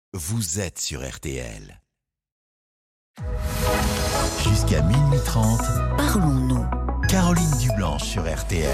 vous êtes sur RTL. Jusqu'à minuit 30, Parlons-nous. Caroline Dublanche sur RTL.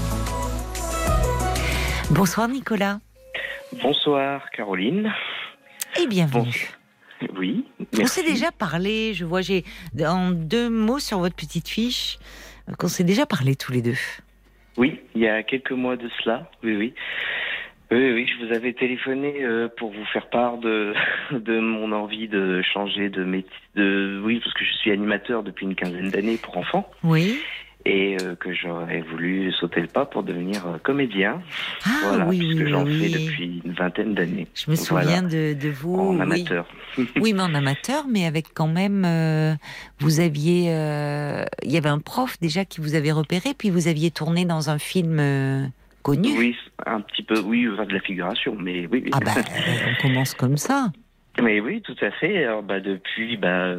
Bonsoir Nicolas. Bonsoir Caroline. Et bienvenue. Oui, On merci. s'est déjà parlé, je vois, j'ai en 2 mots sur votre petite fiche, qu'on s'est déjà parlé tous les deux. Oui, il y a quelques mois de cela, oui. Oui, je vous avais téléphoné pour vous faire part de mon envie de changer de métier. Oui, parce que je suis animateur depuis une quinzaine d'années pour enfants. Oui. Et que j'aurais voulu sauter le pas pour devenir comédien. Ah Voilà, oui, puisque oui, j'en oui, fais oui. depuis une vingtaine d'années. Je me souviens de vous. En oui. amateur. Oui, mais en amateur, mais avec quand même, vous aviez, il y avait un prof déjà qui vous avait repéré, puis vous aviez tourné dans un film connu. Oui, un petit peu, oui, enfin, de la figuration, mais oui. Ah ben, on commence comme ça. Mais oui, tout à fait. Alors, depuis,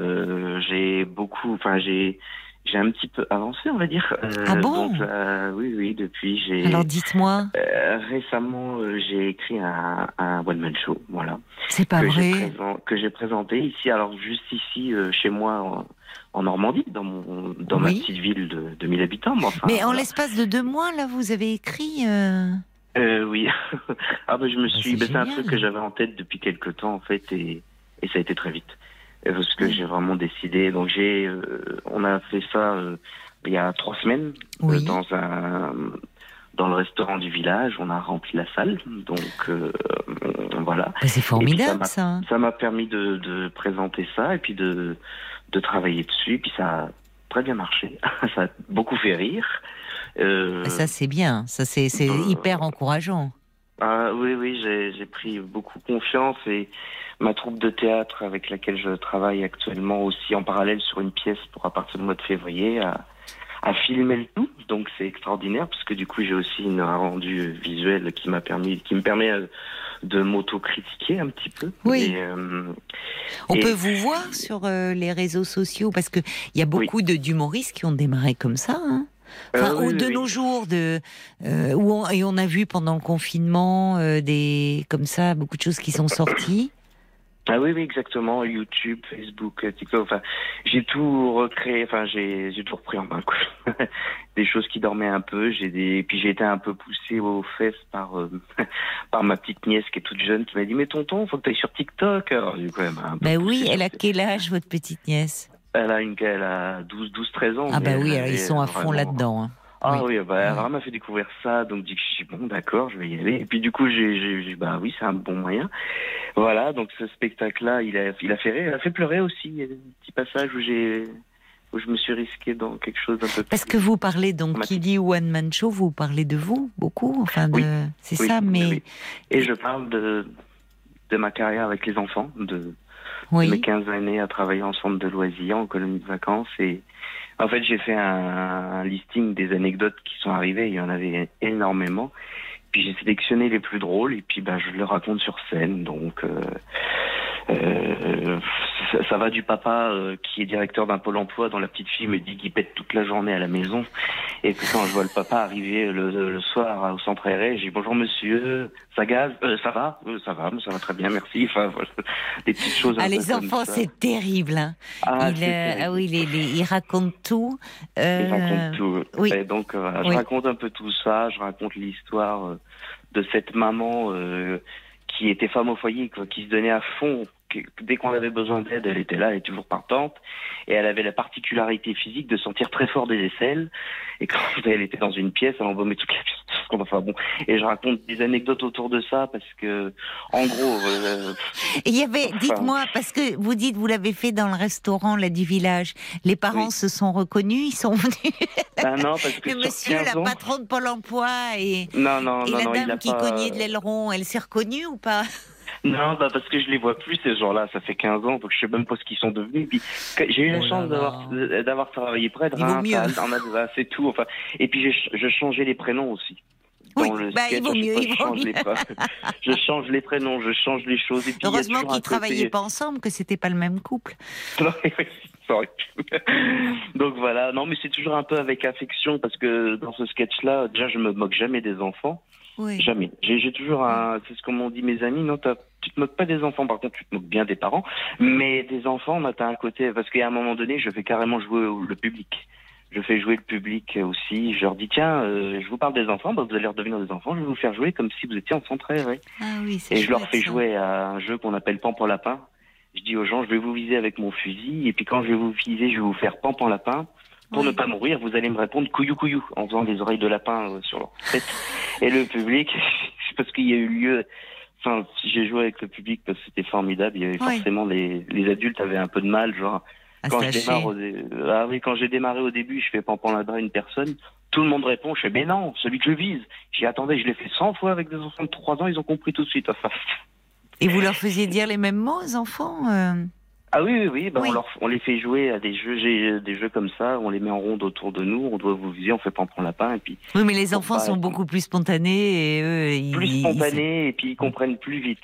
j'ai un petit peu avancé, on va dire. Ah bon ? Donc, oui, depuis, j'ai... Alors dites-moi, récemment, j'ai écrit un one-man show, voilà. c'est pas vrai. Que j'ai présenté ici, alors juste ici, chez moi, en Normandie, dans ma Oui. petite ville de 1000 habitants. Mais, enfin, Mais en voilà. l'espace de 2 mois, là, vous avez écrit. Oui. Je me suis... c'est c'est un génial. truc que j'avais en tête depuis quelques temps, en fait, et ça a été très vite. Parce que j'ai vraiment décidé. Donc on a fait ça il y a 3 semaines Oui. dans le restaurant du village. On a rempli la salle. Donc voilà. Ben, c'est Et formidable, puis, ça. ça m'a permis de présenter ça et puis de travailler dessus. Et puis ça a très bien marché. Ça a beaucoup fait rire. Ça, c'est bien. Ça, c'est hyper encourageant. Ah oui, j'ai pris beaucoup confiance et ma troupe de théâtre avec laquelle je travaille actuellement aussi en parallèle sur une pièce pour à partir du mois de février a filmé le tout. Donc c'est extraordinaire parce que du coup j'ai aussi un rendu visuel qui me permet de m'autocritiquer un petit peu. Oui. On et- peut vous voir sur les réseaux sociaux parce que il y a beaucoup d'humoristes qui ont démarré comme ça. Hein. Enfin, oui, de oui. nos jours, et on a vu pendant le confinement comme ça beaucoup de choses qui sont sorties. Ah oui, exactement. YouTube, Facebook, TikTok. Enfin, j'ai tout recréé. Enfin, j'ai tout repris en main, quoi. Des choses qui dormaient un peu. Puis j'ai été un peu poussé aux fesses par ma petite nièce qui est toute jeune, qui m'a dit: mais tonton, faut que tu ailles sur TikTok. Alors du coup, elle m'a un peu Ben poussé oui, sur elle a TikTok. quel âge votre petite nièce ? Elle a 13 ans. Ah mais ben oui, elle alors ils avait sont à fond vraiment... là-dedans. Hein. Ah Oui. oui, elle m'a fait découvrir ça, donc je dis bon, d'accord, je vais y aller. Et puis du coup, bah oui, c'est un bon moyen. Voilà, donc ce spectacle-là, il a fait rire, il a fait pleurer aussi. Il y a des petits passages où je me suis risqué dans quelque chose d'un peu plus... Parce que vous parlez donc, qui dramatique. dit one man show, vous parlez de vous beaucoup, enfin Oui. c'est Oui, ça, mais oui. Et je parle de ma carrière avec les enfants, de oui. mes 15 années à travailler en centre de loisirs, en colonie de vacances. Et en fait, j'ai fait un listing des anecdotes qui sont arrivées. Il y en avait énormément. Puis j'ai sélectionné les plus drôles et puis je le raconte sur scène. Donc ça va du papa qui est directeur d'un pôle emploi dont la petite fille me dit qu'il pète toute la journée à la maison. Et puis quand je vois le papa arriver le soir au centre aéré, j'ai dit: bonjour monsieur, ça gaze, ça va, ça va très bien, merci. Enfin voilà, des petites choses. Un peu Les comme enfants, ça. c'est terrible. Hein. C'est terrible. Oui, ils racontent tout. Il raconte tout. Oui. Et donc, je Oui. raconte un peu tout ça. Je raconte l'histoire de cette maman qui était femme au foyer, quoi, qui se donnait à fond. Dès qu'on avait besoin d'aide, elle était là, elle est toujours partante. Et elle avait la particularité physique de sentir très fort des aisselles. Et quand elle était dans une pièce, elle embaumait toute la pièce. Enfin bon. Et je raconte des anecdotes autour de ça parce que, en gros... Et il y avait, dites-moi, parce que vous dites, vous l'avez fait dans le restaurant là, du village. Les parents se sont reconnus, ils sont venus. Non, parce que Le sur monsieur, 15 la ans... patronne de Pôle emploi et Non, la il dame a qui pas... cognait de l'aileron, elle s'est reconnue ou pas ? Non, parce que je les vois plus ces gens-là, ça fait 15 ans, donc je sais même pas ce qu'ils sont devenus. Puis j'ai eu la chance d'avoir travaillé près de Reims, en Alsace et tout. Enfin, et puis je changeais les prénoms aussi. Dans le sketch, il vaut mieux. Je change les prénoms, je change les choses. Et puis, heureusement qu'ils ne travaillaient pas ensemble, que c'était pas le même couple. Donc voilà, non mais c'est toujours un peu avec affection parce que dans ce sketch-là, déjà je me moque jamais des enfants. Oui. Jamais. J'ai toujours c'est ce qu'on m'ont dit mes amis, non, tu te moques pas des enfants, par contre tu te moques bien des parents, mais des enfants, t'as un côté, parce qu'à un moment donné, je fais carrément jouer le public. Je fais jouer le public aussi. Je leur dis, tiens, je vous parle des enfants, vous allez redevenir des enfants, je vais vous faire jouer comme si vous étiez enfants très vrais. Ah oui, c'est Et chouette, je leur fais ça. jouer à un jeu qu'on appelle Pan pour lapin. Je dis aux gens, je vais vous viser avec mon fusil, et puis quand je vais vous viser, je vais vous faire Pan pour lapin. Pour ne pas mourir, vous allez me répondre couillou couillou, en faisant des oreilles de lapin sur leur tête. Et le public, parce qu'il y a eu lieu, enfin, j'ai joué avec le public parce que c'était formidable, il y avait forcément les adultes avaient un peu de mal, genre, quand j'ai démarré au début, je fais Pan lapin à une personne, tout le monde répond, je fais, mais non, celui que je vise. J'y attendais, je l'ai fait 100 fois avec des enfants de 3 ans, ils ont compris tout de suite, enfin. Et vous leur faisiez dire les mêmes mots aux enfants Ah oui. On les fait jouer à des jeux, j'ai des jeux comme ça, on les met en ronde autour de nous, on doit vous viser, on fait Pan lapin, et puis. Oui, mais les enfants sont beaucoup plus spontanés et eux, et puis ils comprennent plus vite.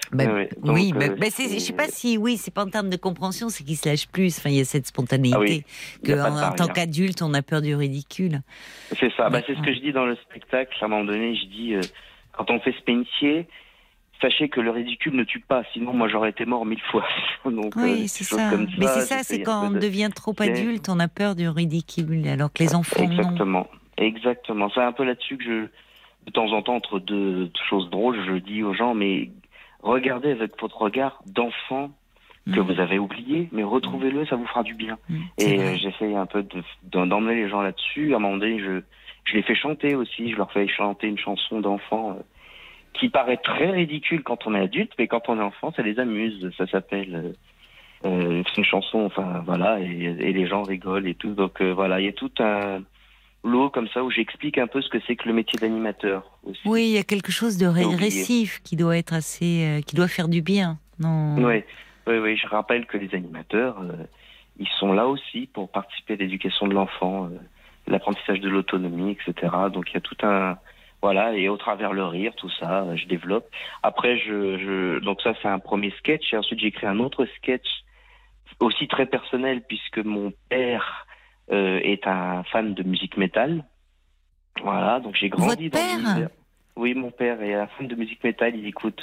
Je sais pas si, c'est pas en termes de compréhension, c'est qu'ils se lâchent plus. Enfin, il y a cette spontanéité en tant qu'adulte, on a peur du ridicule. C'est ça. C'est ce que je dis dans le spectacle. À un moment donné, je dis quand on fait ce métier, sachez que le ridicule ne tue pas, sinon moi j'aurais été mort 1000 fois. Donc, c'est ça. Mais c'est ça, c'est quand on devient trop adulte, on a peur du ridicule, alors que les enfants Exactement. C'est un peu là-dessus que de temps en temps, entre deux choses drôles, je dis aux gens, mais regardez avec votre regard d'enfant que vous avez oublié, mais retrouvez-le, ça vous fera du bien. Et j'essaye un peu d'emmener les gens là-dessus. À un moment donné, je les fais chanter aussi, je leur fais chanter une chanson d'enfant qui paraît très ridicule quand on est adulte, mais quand on est enfant, ça les amuse. Ça s'appelle... c'est une chanson, enfin voilà, et les gens rigolent et tout. Donc voilà, il y a tout un lot comme ça où j'explique un peu ce que c'est que le métier d'animateur aussi. Oui, il y a quelque chose de régressif qui doit être assez... qui doit faire du bien. Non. Oui, je rappelle que les animateurs, ils sont là aussi pour participer à l'éducation de l'enfant, l'apprentissage de l'autonomie, etc. Donc il y a tout un... Voilà, et au travers le rire, tout ça, je développe. Après, donc ça, c'est un premier sketch. Et ensuite, j'ai écrit un autre sketch, aussi très personnel, puisque mon père est un fan de musique métal. Voilà, donc j'ai grandi dans l'univers. Oui, mon père est un fan de musique métal. Il écoute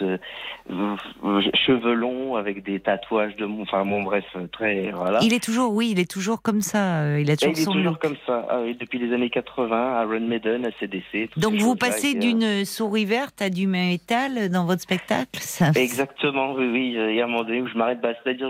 cheveux longs avec des tatouages très voilà. Il est toujours comme ça. Il a toujours son look. Comme ça. Depuis les années 80, Iron Maiden, ACDC. Donc vous passez d'une souris verte à du métal dans votre spectacle, ça. Exactement. Oui. Il y a un moment donné où je m'arrête. C'est-à-dire,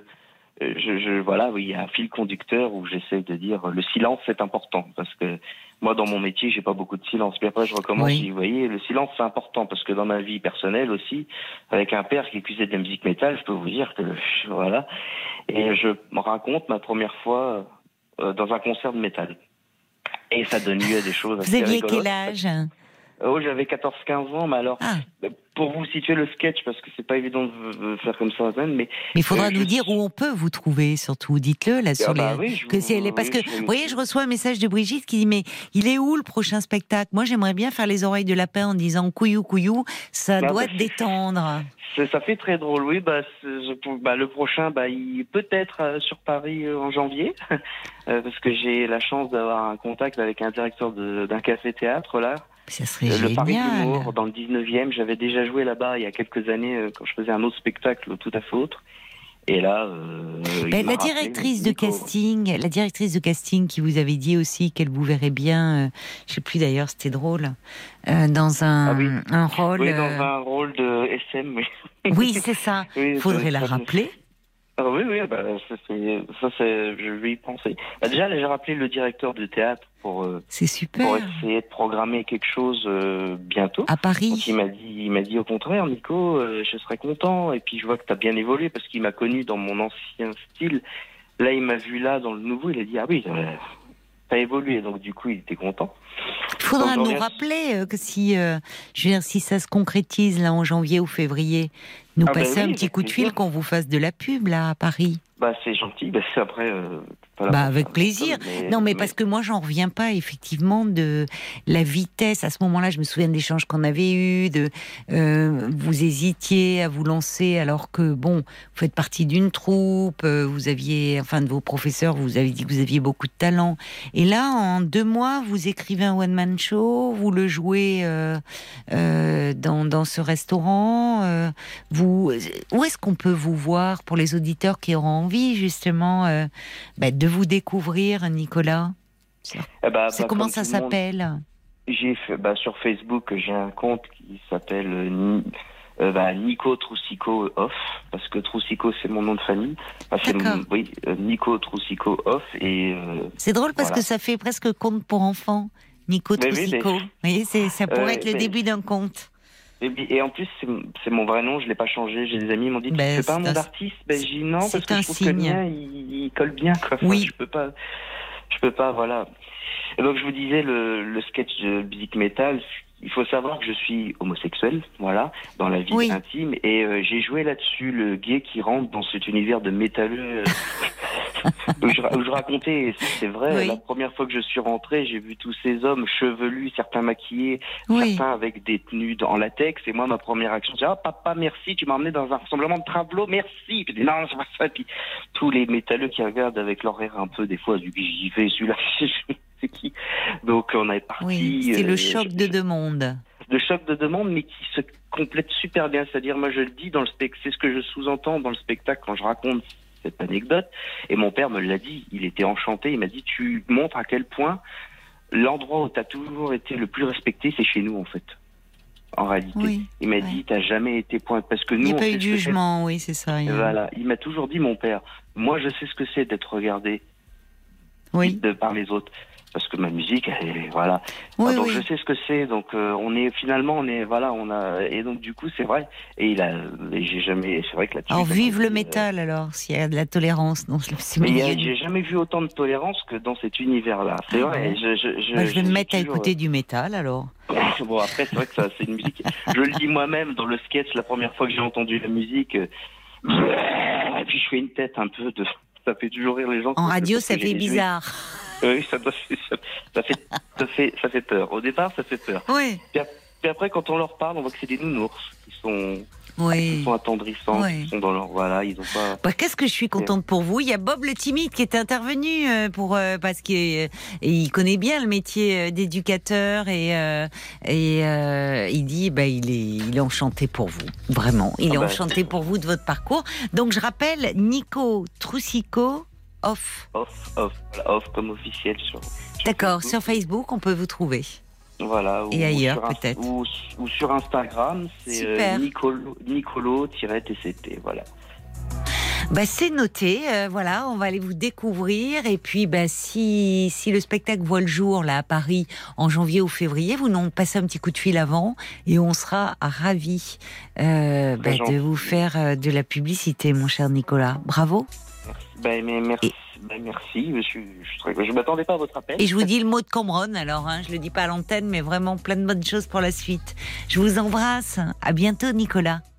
il y a un fil conducteur où j'essaie de dire le silence c'est important parce que moi dans mon métier j'ai pas beaucoup de silence. Puis après je recommence. Vous voyez, le silence c'est important parce que dans ma vie personnelle aussi, avec un père qui écoutait de la musique métal, je peux vous dire que voilà. Et je me raconte ma première fois dans un concert de métal. Et ça donne lieu à des choses. Vous aviez quel âge? J'avais 14-15 ans, mais alors, pour vous situer le sketch, parce que c'est pas évident de faire comme ça, mais il faudra nous dire où on peut vous trouver, surtout, dites-le, là, sur parce que, vous voyez, je reçois un message de Brigitte qui dit, mais il est où le prochain spectacle? Moi, j'aimerais bien faire les oreilles de lapin en disant couillou, couillou, ça doit détendre. Ça fait très drôle, oui, le prochain, il peut être sur Paris en janvier, parce que j'ai la chance d'avoir un contact avec un directeur d'un café-théâtre, là. Ça serait le Paris génial. d'humour dans le 19e, j'avais déjà joué là-bas il y a quelques années quand je faisais un autre spectacle tout à fait autre. Et là, la directrice de casting qui vous avait dit aussi qu'elle vous verrait bien, je sais plus d'ailleurs, c'était drôle, dans un rôle. Oui, dans un rôle de SM. Oui, oui c'est ça. Faudrait la rappeler. Oui, je vais y penser. Déjà, j'ai rappelé le directeur de théâtre c'est super. Pour essayer de programmer quelque chose bientôt. À Paris. Donc, il m'a dit au contraire, Nico, je serais content. Et puis je vois que tu as bien évolué parce qu'il m'a connu dans mon ancien style. Là, il m'a vu là dans le nouveau. Il a dit t'as évolué. Donc du coup, il était content. Il faudra nous rappeler que si ça se concrétise là en janvier ou février, passer un petit coup de fil qu'on vous fasse de la pub là à Paris. C'est gentil. C'est après Avec plaisir. Mais parce que moi, j'en reviens pas, effectivement, de la vitesse. À ce moment-là, je me souviens d'échanges qu'on avait eus, vous hésitiez à vous lancer alors que, vous faites partie d'une troupe, vous aviez, de vos professeurs, vous avez dit que vous aviez beaucoup de talent. Et là, en 2 mois, vous écrivez un one-man show, vous le jouez dans ce restaurant. Où est-ce qu'on peut vous voir pour les auditeurs qui auront envie, justement, de vous découvrir, Nicolas? Comment ça s'appelle? J'ai fait, sur Facebook, j'ai un compte qui s'appelle Nico Troussico Off, parce que Troussico c'est mon nom de famille. Nico Troussico Off. Et c'est drôle parce que ça fait presque conte pour enfants. Nico Troussico. Vous voyez, ça pourrait être le début d'un conte. Et en plus, c'est mon vrai nom, je l'ai pas changé. J'ai des amis qui m'ont dit, tu fais pas un nom d'artiste? J'ai dit non, parce que je trouve que le mien, il colle bien, quoi. Je peux pas, voilà. Et donc, je vous disais, le sketch de Big Metal, il faut savoir que je suis homosexuel, voilà, dans la vie intime, et j'ai joué là-dessus, le gay qui rentre dans cet univers de métalleux, où je racontais, c'est vrai, la première fois que je suis rentré, j'ai vu tous ces hommes chevelus, certains maquillés, certains avec des tenues en latex, et moi, ma première action, j'ai dit, papa, merci, tu m'as emmené dans un rassemblement de travelot, merci. Puis, non, c'est pas ça. Et puis, tous les métalleux qui regardent avec leur air un peu, des fois, j'y vais, celui-là, c'est qui? Donc, on est parti. Oui, c'est le choc de deux mondes. Le choc de deux mondes, mais qui se complète super bien. C'est-à-dire, moi, je le dis dans le spectacle, c'est ce que je sous-entends dans le spectacle quand je raconte cette anecdote. Et mon père me l'a dit, il était enchanté. Il m'a dit, tu montres à quel point l'endroit où tu as toujours été le plus respecté, c'est chez nous, en fait. En réalité. Il m'a dit, t'as jamais été point. Parce que nous, il n'y a pas eu de jugement, c'est ça. Voilà. Il m'a toujours dit, mon père, moi, je sais ce que c'est d'être regardé par les autres. Parce que ma musique, voilà. Donc je sais ce que c'est. Donc et donc du coup c'est vrai. Et j'ai jamais. C'est vrai que là-dessus. Alors vive le métal alors, s'il y a de la tolérance dans ce milieu. J'ai jamais vu autant de tolérance que dans cet univers-là. C'est vrai. Je vais me mettre à écouter du métal alors. Bon après c'est vrai que c'est une musique. Je le dis moi-même dans le sketch la première fois que j'ai entendu la musique. Et puis je fais une tête un peu de. Ça fait toujours rire les gens. En radio ça fait bizarre. Oui, ça fait peur. Au départ, ça fait peur. Oui. Puis après, quand on leur parle, on voit que c'est des nounours qui sont attendrissants, qui sont dans leur... Voilà, ils ont pas... Qu'est-ce que je suis contente pour vous. Il y a Bob le timide qui est intervenu parce qu'il connaît bien le métier d'éducateur et il dit il est enchanté pour vous. Vraiment. Il est enchanté pour vous de votre parcours. Donc, je rappelle, Nico Troussico Off. Off comme officiel sur D'accord, sur Facebook, on peut vous trouver. Voilà. Et ailleurs, peut-être. Ou sur Instagram, c'est Nicolo-TCT, voilà. C'est noté, on va aller vous découvrir. Et puis, si le spectacle voit le jour, là, à Paris, en janvier ou février, vous nous passez un petit coup de fil avant et on sera ravis de vous faire de la publicité, mon cher Nicolas. Bravo. Merci. Merci. Je m'attendais pas à votre appel. Et je vous dis le mot de Cambronne, alors. Je le dis pas à l'antenne, mais vraiment plein de bonnes choses pour la suite. Je vous embrasse. À bientôt, Nicolas.